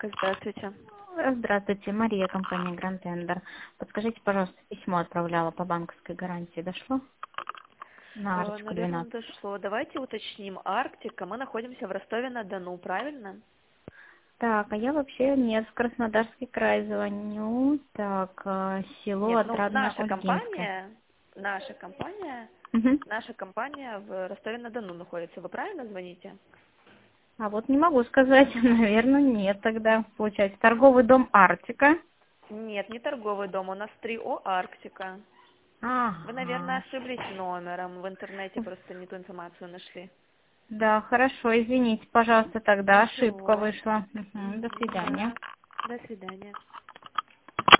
Банка, здравствуйте. Здравствуйте, Мария, компания Grand Tender. Подскажите, пожалуйста, письмо отправляла по банковской гарантии. Дошло? На Арочку Наверное, 12. дошло. Давайте уточним. Арктика, мы находимся в Ростове-на-Дону, правильно? Так, а я вообще нет, в Краснодарский край звоню. Так, село Нет, ну Отрадно-Ольгинское. наша компания, Мгм. наша компания в Ростове-на-Дону находится. Вы правильно звоните? А вот не могу сказать, наверное, нет тогда. Получается, торговый дом Арктика. Нет, не торговый дом, у нас 3О Арктика. Вы, наверное, Ага. ошиблись номером, в интернете просто не ту информацию нашли. Да, хорошо, извините, пожалуйста, тогда ошибка Ничего. вышла. Мгм, до свидания. Да. До свидания.